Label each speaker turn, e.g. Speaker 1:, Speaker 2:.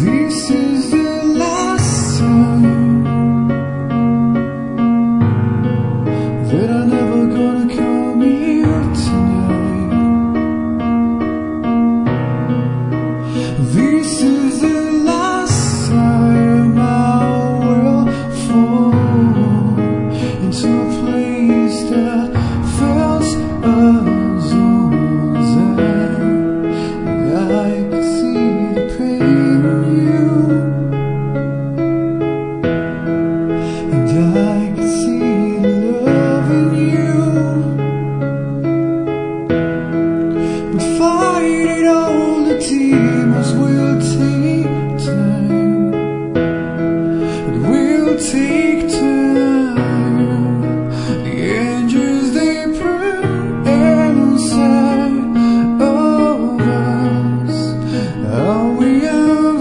Speaker 1: This is the last time that I'm never gonna come here tonight. This is the last time I will fall into a place that felt as old as I could see the pain in you, and I could see the love in you. But fighting all the demons will take time. It will take time. The angels they burn inside of us. Are we